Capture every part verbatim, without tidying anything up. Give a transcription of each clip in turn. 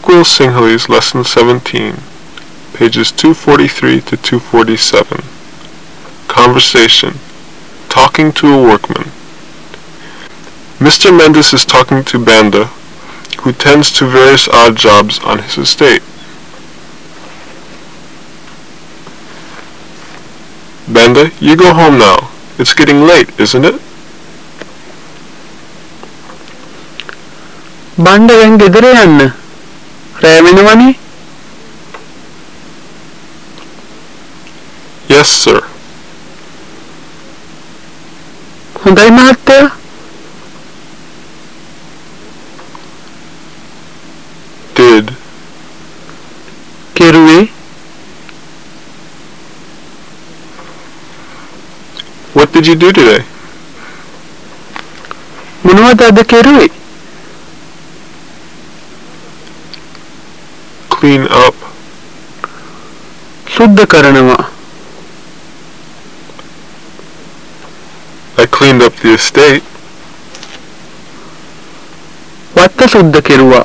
Quill Sinhalese Lesson seventeen, pages two forty-three to two forty-seven. Conversation. Talking to a workman. Mister Mendes is talking to Banda, who tends to various odd jobs on his estate. Banda, you go home now. It's getting late, isn't it? Banda දැන් ගෙදර යන්න. රැ වෙනවනේ. Yes, sir. හොඳයි මහත්තයා. Did. කෙරුවේ. What did you do today? මොනවද අද කෙරුවේ? Clean up. සුද්ධ කරනවා. I cleaned up the estate. වත්ත සුද්ධ කෙරුවා.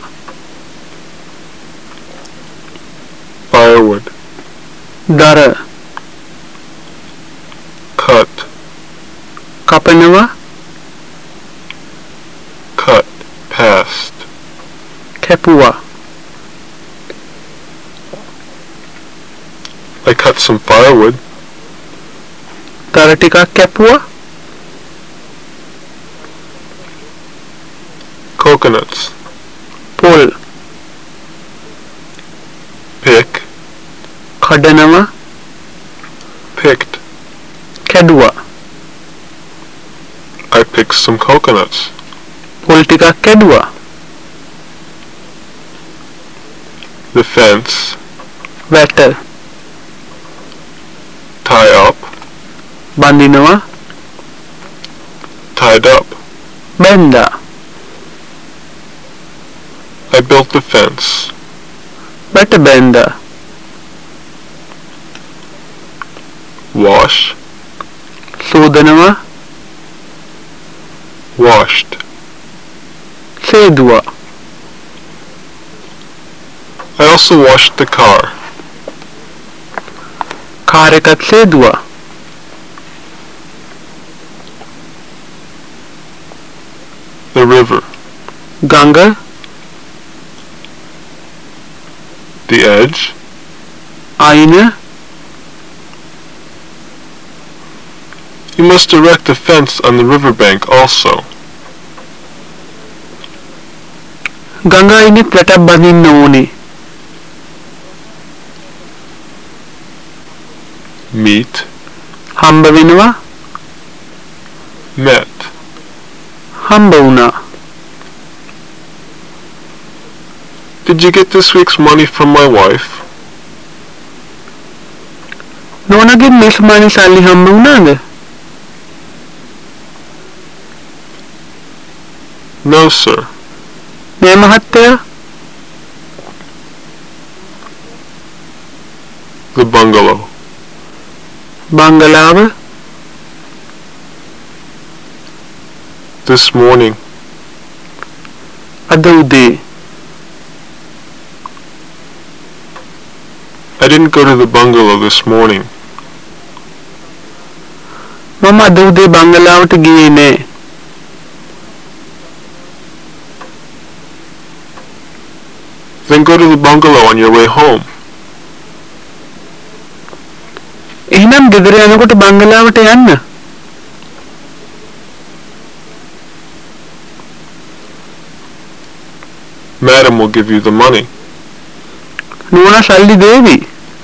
Firewood. දර. Cut. කපනවා. Cut. Past. කැපුවා. I cut some firewood. දර ටිකක් කැපුවා. Coconuts. පොල්. Pick. කඩනවා. Picked. කැඩුවා. I picked some coconuts. පොල් ටිකක් කැඩුවා. The fence. වැට. Tie up. බඳිනවා. Tied up. බැන්දා. I built the fence. වැට බැන්දා. Wash. සෝදනවා. Washed. සේදුවා. I also washed the car. Car එකත් සේදුවා. The river. ගඟ. The edge. අයින. You must erect a fence on the riverbank also. ගඟ අයිනෙත් වැටක් බඳින්න ඕනේ. Meet. හම්බ වෙනවා. Met. හම්බ වුණා. Did you get this week's money from my wife? නෝනගෙන් මේ සුමානේ සල්ලි හම්බ වුණාද? No, sir. නෑ මහත්තයා. The bungalow. බංගලාව. This morning. අද උදේ. I didn't go to the bungalow this morning. මම අද උදේ බංගලාවට ගියේ නෑ. Then go to the bungalow on your way home. එහෙනම් ගෙදර යනකොට බංගලාවට යන්න. Madam will give you the money. නෝනා සල්ලි දේවි.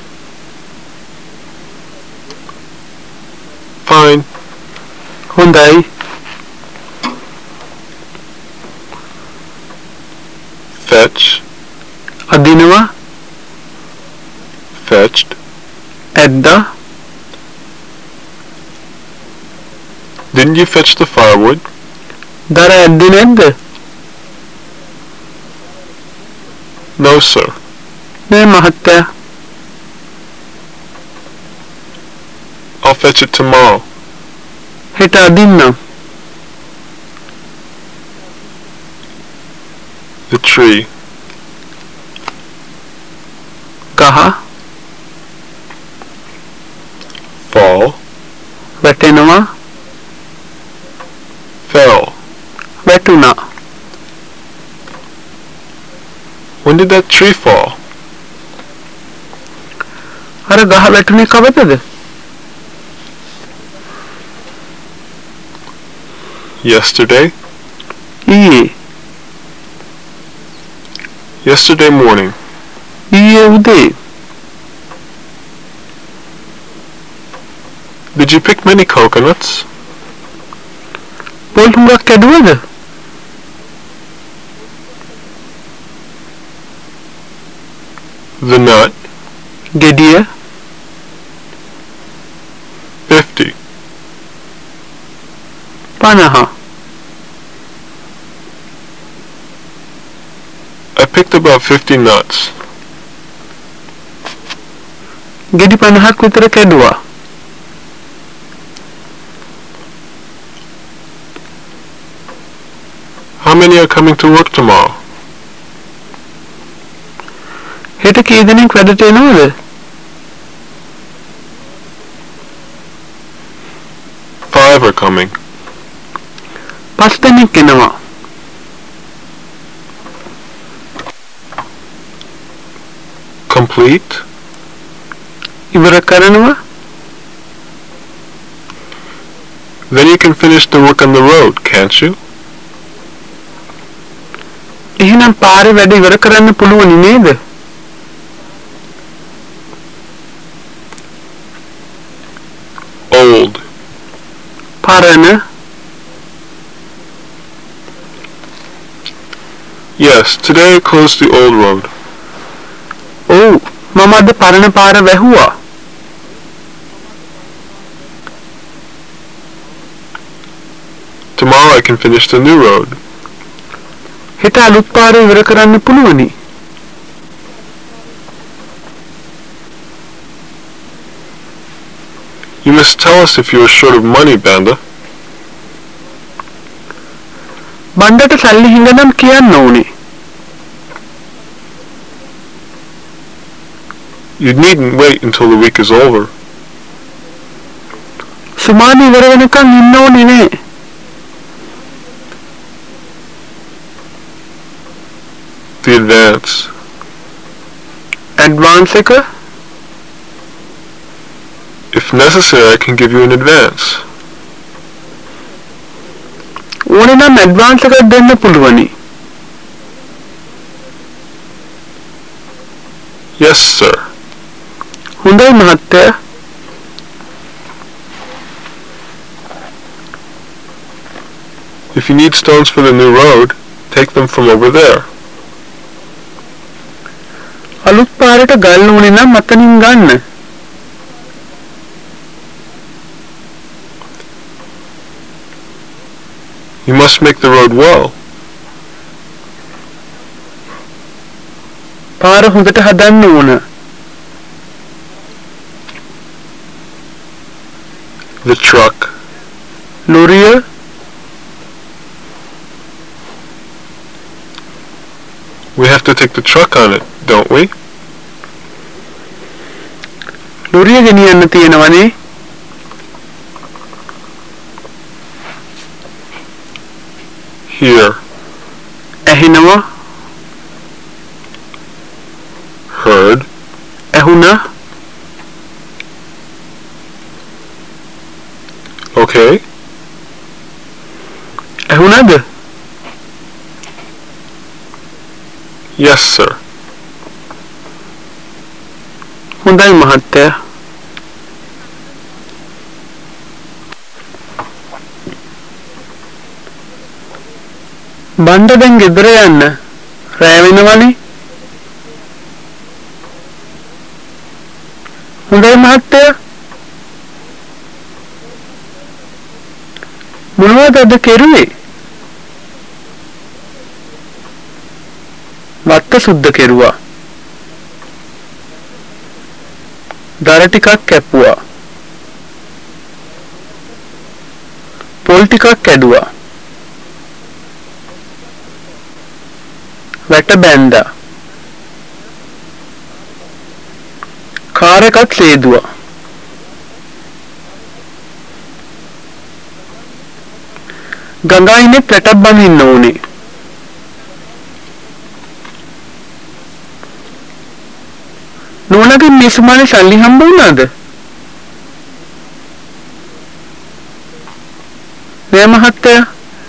Fine. හොඳයි. Fetch. අදිනවා. Fetched. ඇද්දා. Didn't you fetch the firewood? දර ඇද්දේ නැද්ද? No, sir. නෑ මහත්තයා. I'll fetch it tomorrow. හෙට අදින්නම්. The tree. ගහ fall, වැටෙනවා fell. වැටුණා When did that tree fall? අර ගහ වැටුනේ කවදද Yesterday? ඊයේ Yesterday morning. ඊයේ උදේ Did you pick many coconuts? පොල් හුඟක් කැඩුවද The nut, ගෙඩිය fifty. පනහ I picked about fifty nuts. ගෙඩි පනහක් විතර කැඩුවා How many are coming to work tomorrow? හෙට කී දෙනෙක් වැඩට එනවද Five are coming. පස් දෙනෙක් එනවා Complete? ඉවර කරනවා Then you can finish the work on the road, can't you? එහෙනම් පාරේ වැඩ ඉවර කරන්න පුළුවන් නේද Old. පරණ Yes, today I closed the old road. ඔව් මම අද පරණ පාර වැහුවා Tomorrow I can finish the new road. හෙට අලුත් පාර ඉවර කරන්න පුළුවනි You must tell us if you are short of money, Banda. බණ්ඩට සල්ලි හිඟ නම් කියන්න ඕනේ You needn't wait until the week is over. සුමාන ඉවර වෙනකන් ඉන්න ඕනේ නේ The advance. ඇඩ්වාන්ස් එක If necessary, I can give you an advance. ඕනේ නම් ඇඩ්වාන්ස් එකක් දෙන්න පුළුවනි Yes, sir. හොඳයි මහත්තයා If you need stones for the new road, take them from over there. අලුත් පාරට ගල් ඕනේ නම් අතනින් ගන්න You must make the road well. පාර හොඳට හදන්න ඕන The truck. ලොරිය We have to take the truck on it, don't we? ලොරිය ගෙනියන්න තියෙනවනේ Here. ඇහෙනවා Heard. ඇහුණා Okay. ඇහුණාද Yes, sir. හොඳයි මහත්තයා බණ්ඩ දැන් ගෙදර යන්න රෑ වෙනවනේ හොඳයි මහත්තයා මොනවද අද කෙරුවේ වත්ත සුද්ධ කෙරුවා දර ටිකක් කැපුවා පොල් ටිකක් කැඩුවා වැට බැන්දා කාර් එකත් සේදුවා. ගංගායිනේ පැටක් බඳින්න ඕනේ. නෝනාගේ මේ සුමානේ සල්ලි හම්බ වුණාද? නෑ මහත්තයා.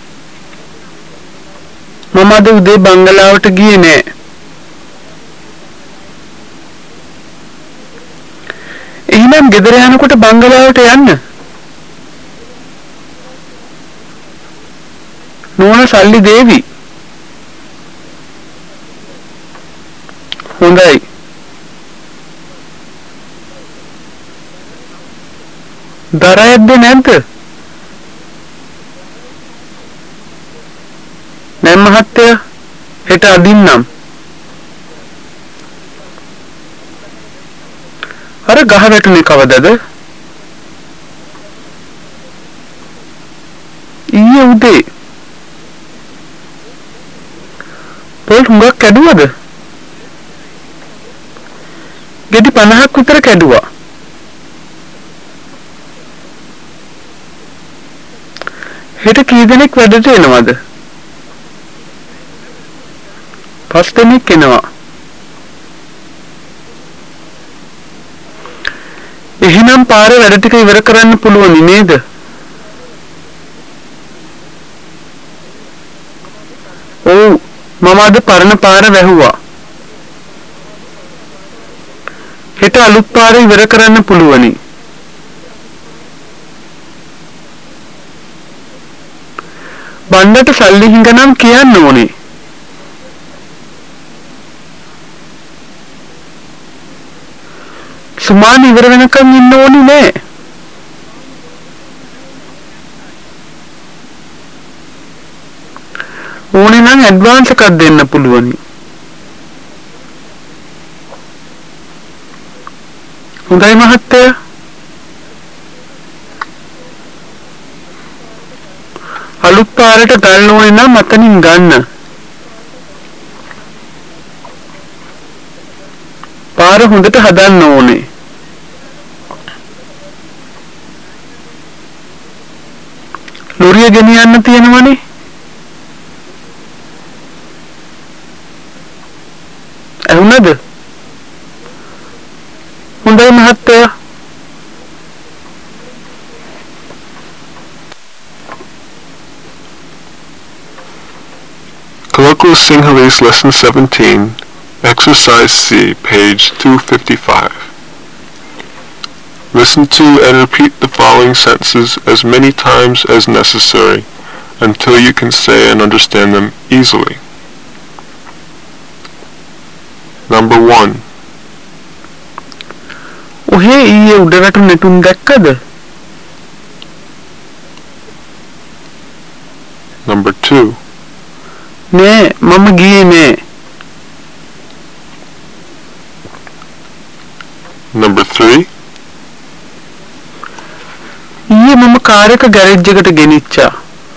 මම අද උදේ බංගලාවට ගියේ නෑ. එහෙනම් ගෙදර යනකොට බංගලාවට යන්න. නෝනා සල්ලි දේවි. හොඳයි. දරයක්ද නැද්ද? නෑ මහත්තයා. හෙට අදින්නම්. අර ගහ වැටුනේ කවදද? ඊයේ උදේ. පොල් හුඟක් කැඩුවද? ගෙඩි පනහක් විතර කැඩුවා. හෙට කී දෙනෙක් වැඩට එනවද? පස් දෙනෙක් එනවා. එහෙනම් පාරේ වැඩ ටික ඉවර කරන්න පුළුවනි නේද? ඔව් මම අද පරණ පාර වැහුවා. හෙට අලුත් පාර ඉවර කරන්න පුළුවනි. බණ්ඩට සල්ලි හිඟනම් කියන්න ඕනේ. සුමාන ඉවර වෙනකන් ඉන්න ඕනේ නෑ. ඕනේ නම් ඇඩ්වාන්ස් එකක් දෙන්න පුළුවනි. හොඳයි මහත්තයා. අලුත් පාරට ගල් ඕනේ නම් අතනින් ගන්න. පාර හොඳට හදන්න ඕනේ. ලොරිය ගෙනියන්න තියෙනවනේ. ඇහුණද? හොඳයි මහත්තයා. Colloquial Sinhalese Lesson seventeen, Exercise C, page two fifty-five. Listen to and repeat the following sentences as many times as necessary until you can say and understand them easily. Number one. ඔහේ ඊයේ උඩරට නැටුම් දැක්කද? Number two. නෑ මම ගියේ නෑ. Number three. ඊයේ මම කාර් එක ගෑරේජ් එකට ගෙනිච්චා.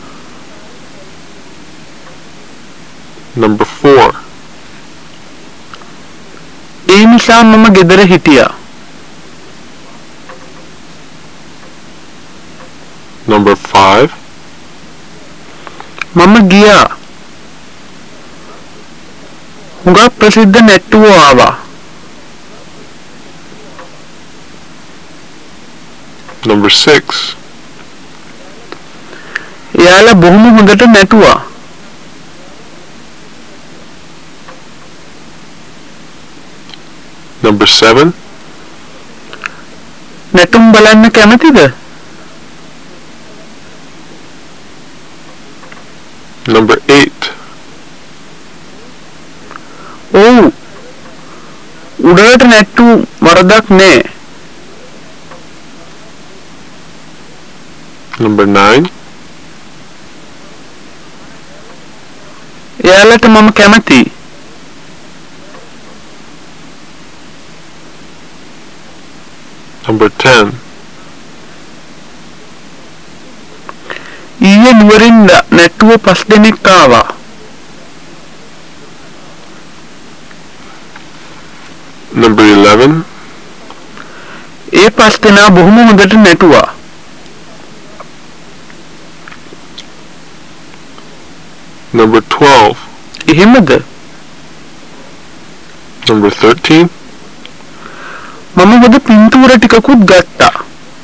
Number four. ඒ නිසා මම ගෙදර හිටියා. Number five. මම ගියා. හුඟක් ප්‍රසිද්ධ නැට්ටුවෝ ආවා. Number six. එයාලා බොහොම හොඳට නැටුවා. Number seven. නැටුම් බලන්න කැමතිද? Number eight. ඔව්. උඩරට නැට්ටු වරදක් නෑ. Number nine. එයාලට මම කැමතියි. Number ten. ඊයේ නුවරින් නැට්ටුව පස් දෙනෙක් ආවා. Number eleven. ඒ පස් දෙනා බොහොම හොඳට නැටුවා. Number twelve. එහෙමද? Number thirteen. මම හොඳ පින්තූර ටිකකුත් ගත්තා.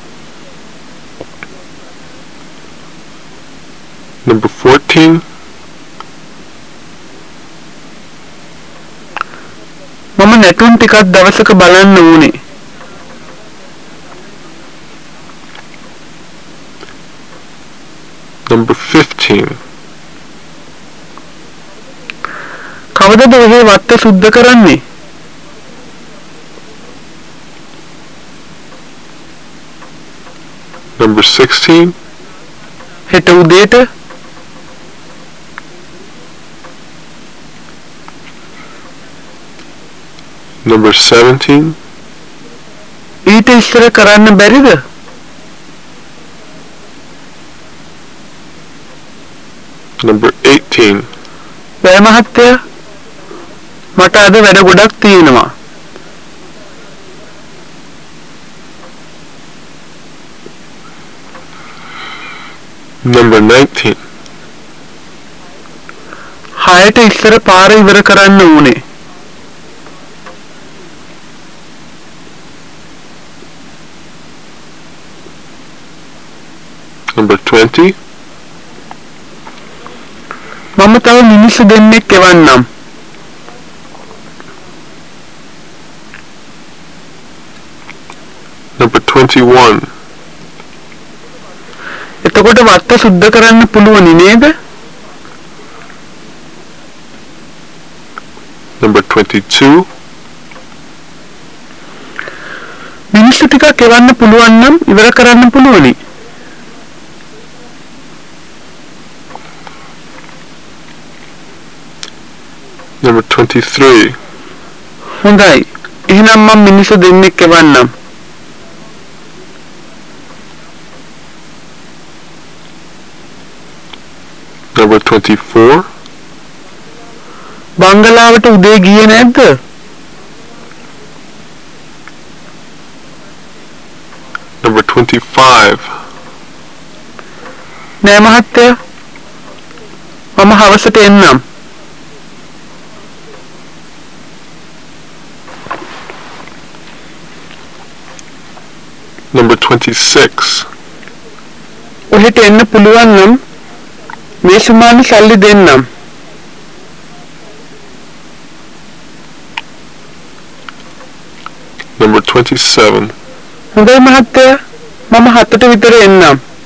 Number fourteen. මම නැටුම් ටිකක් දවසක බලන්න ඕනේ. Number fifteen. කවදද ඔහේ වත්ත සුද්ධ කරන්නේ? Number sixteen. හෙට උදේට. Number seventeen. ඊට ඉස්සර කරන්න බැරිද? Number eighteen. බෑ මහත්තයා. මට අද වැඩ ගොඩක් තියෙනවා. Number nineteen. හයට ඉස්සර පාර ඉවර කරන්න ඕනේ. Number twenty. මම තව මිනිස්සු දෙන්නෙක් එවන්නම්. Number twenty-one. එතකොට වත්ත සුද්ධ කරන්න පුළුවනි නේද? Number twenty-two. මිනිස්සු ටිකක් එවන්න පුළුවන් නම් ඉවර කරන්න පුළුවනි. Number twenty-three. හොඳයි. එහෙනම් මම මිනිස්සු දෙන්නෙක් එවන්නම්. Number twenty-four. බංගලාවට උදේ ගියේ නැද්ද? Number twenty-five. නෑ මහත්තයා. මම හවසට එන්නම්. Number twenty-six. ඔහෙට එන්න පුළුවන් නම් මේ සුමාන සල්ලි දෙන්නම්. Number twenty-seven. හොඳයි මහත්තයා. මම හතට විතර එන්නම්.